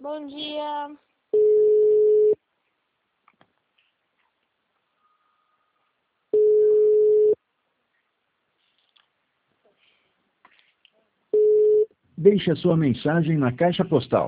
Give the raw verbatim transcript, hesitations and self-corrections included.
Bom dia. Deixe a sua mensagem na caixa postal